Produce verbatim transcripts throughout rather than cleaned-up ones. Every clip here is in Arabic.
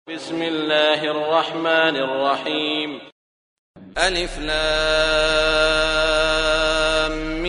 بسم الله الرحمن الرحيم. ألف لام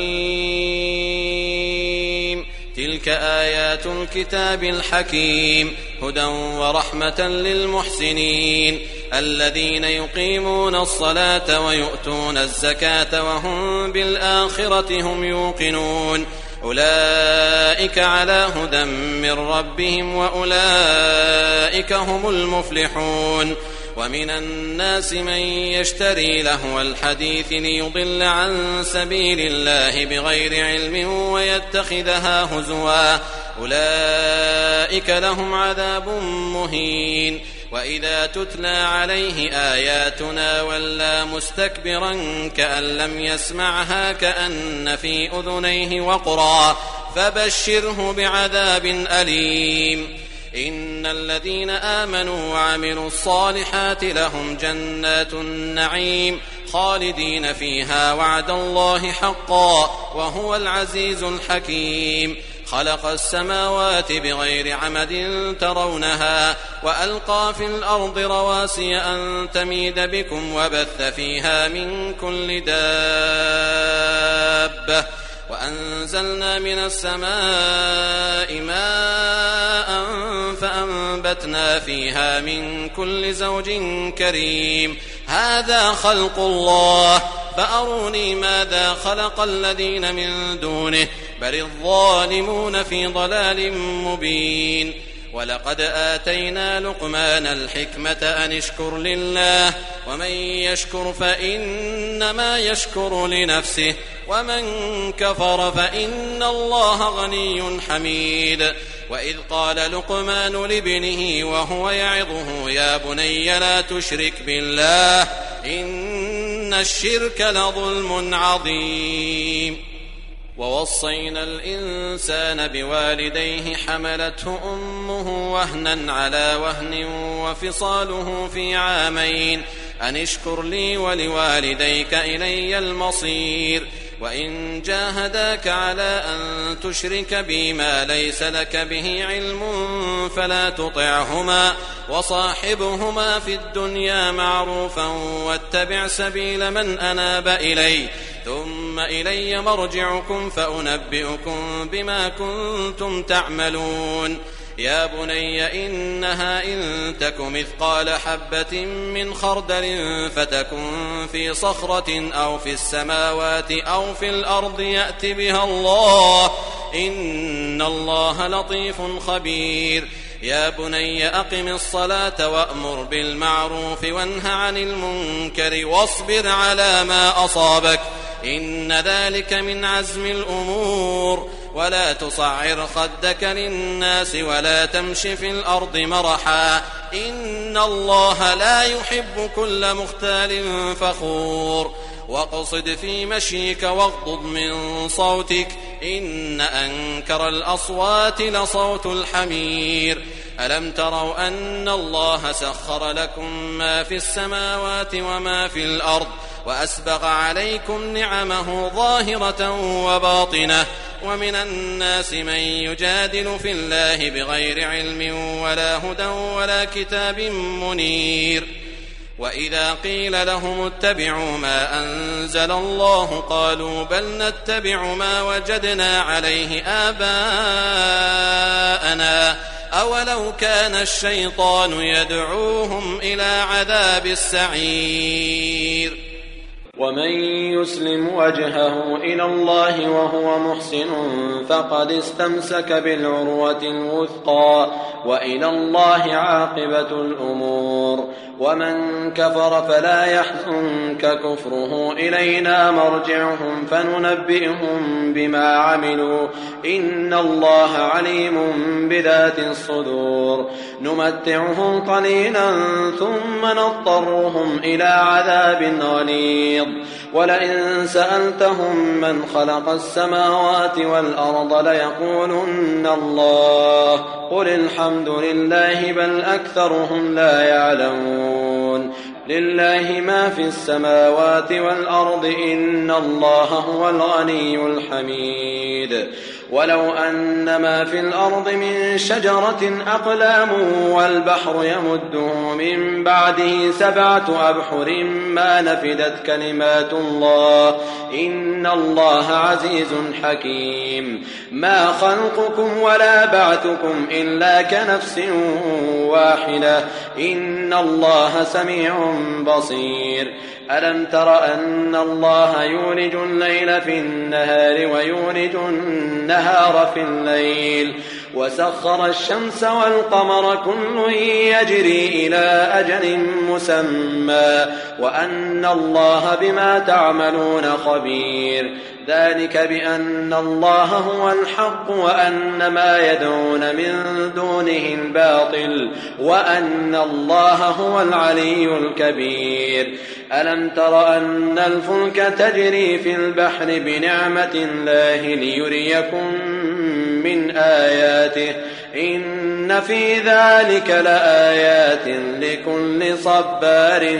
ميم. تلك آيات الكتاب الحكيم هدى ورحمة للمحسنين الذين يقيمون الصلاة ويؤتون الزكاة وهم بالآخرة هم يوقنون أولئك على هدى من ربهم وأولئك هم المفلحون. ومن الناس من يشتري لهو الحديث ليضل عن سبيل الله بغير علم ويتخذها هزوا أولئك لهم عذاب مهين. وإذا تتلى عليه آياتنا ولى مستكبرا كأن لم يسمعها كأن في أذنيه وقرا فبشره بعذاب أليم. إن الذين آمنوا وعملوا الصالحات لهم جنات النعيم خالدين فيها وعد الله حقا وهو العزيز الحكيم. خلق السماوات بغير عمد ترونها وألقى في الأرض رواسي أن تميد بكم وبث فيها من كل دابة وأنزلنا من السماء ماء فأنبتنا فيها من كل زوج كريم. هذا خلق الله فأروني ماذا خلق الذين من دونه بل الظالمون في ضلال مبين. ولقد آتينا لقمان الحكمة أن اشكر لله ومن يشكر فإنما يشكر لنفسه ومن كفر فإن الله غني حميد. وإذ قال لقمان لابنه وهو يعظه يا بني لا تشرك بالله إن الشرك لظلم عظيم. ووصينا الإنسان بوالديه حملته أمه وهنا على وهن وفصاله في عامين أن اشكر لي ولوالديك إلي المصير. وإن جاهداك على أن تشرك بي ما ليس لك به علم فلا تطعهما وصاحبهما في الدنيا معروفا واتبع سبيل من أناب إلي ثم إلي مرجعكم فأنبئكم بما كنتم تعملون. يا بني إنها إن تك مثقال حبة من خردل فتكن في صخرة أو في السماوات أو في الأرض يأت بها الله إن الله لطيف خبير. يا بني أقم الصلاة وأمر بالمعروف وانه عن المنكر واصبر على ما أصابك إن ذلك من عزم الأمور. ولا تصعر خدك للناس ولا تمش في الأرض مرحا إن الله لا يحب كل مختال فخور. واقصد في مشيك واغضض من صوتك إن أنكر الأصوات لصوت الحمير. ألم تروا أن الله سخر لكم ما في السماوات وما في الأرض وأسبغ عليكم نعمه ظاهرة وباطنة ومن الناس من يجادل في الله بغير علم ولا هدى ولا كتاب منير. وإذا قيل لهم اتبعوا ما أنزل الله قالوا بل نتبع ما وجدنا عليه آباءنا أولو كان الشيطان يدعوهم إلى عذاب السعير. ومن يسلم وجهه إلى الله وهو محسن فقد استمسك بالعروة الوثقى وإلى الله عاقبة الأمور. ومن كفر فلا يحزنك كفره إلينا مرجعهم فننبئهم بما عملوا إن الله عليم بذات الصدور. نمتعهم قليلا ثم نضطرهم إلى عذاب غليظ. ولئن سألتهم من خلق السماوات والأرض ليقولن الله قل الحمد لله بل أكثرهم لا يعلمون. لله ما في السماوات والأرض إن الله هو الغني الحميد ولو أن ما في الأرض من شجرة أقلام والبحر يمده من بعده سبعة أبحر ما نفدت كلمات الله إن الله عزيز حكيم ما خلقكم ولا بعثكم إلا كنفس واحدة إن الله سميع بصير ألم تر أن الله يولج الليل في النهار ويولج النهار في الليل وسخر الشمس والقمر كل يجري إلى أجل مسمى وأن الله بما تعملون خبير ذلك بأن الله هو الحق وأن ما يدعون من دونه الباطل وأن الله هو العلي الكبير ألم تر أن الفلك تجري في البحر بنعمة الله ليريكم من آياته إن في ذلك لآيات لكل صبار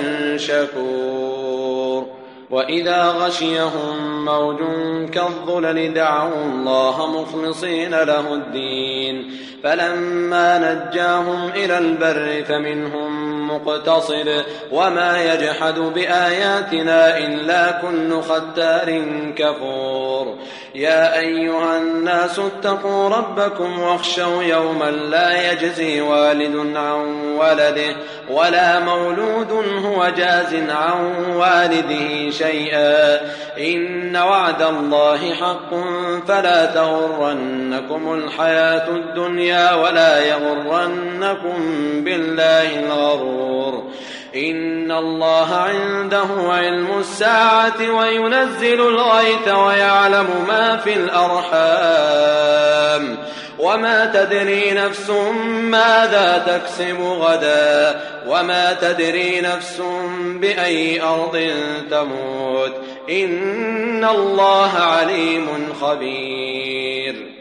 شكور وإذا غشيهم موج كالظلل دعوا الله مخلصين له الدين فلما نجاهم إلى البر فمنهم مقتصد وما يجحد بآياتنا إلا كل ختار كفور يا أيها الناس اتقوا ربكم واخشوا يوما لا يجزي والد عن ولده ولا مولود هو جاز عن والده شيئا إن وعد الله حق فلا تغرنكم الحياة الدنيا ولا يغرنكم بالله الغرور إن الله عنده علم الساعة وينزل الغيث ويعلم ما في الأرحام وما تدري نفس ماذا تكسب غدا وما تدري نفس بأي أرض تموت إن الله عليم خبير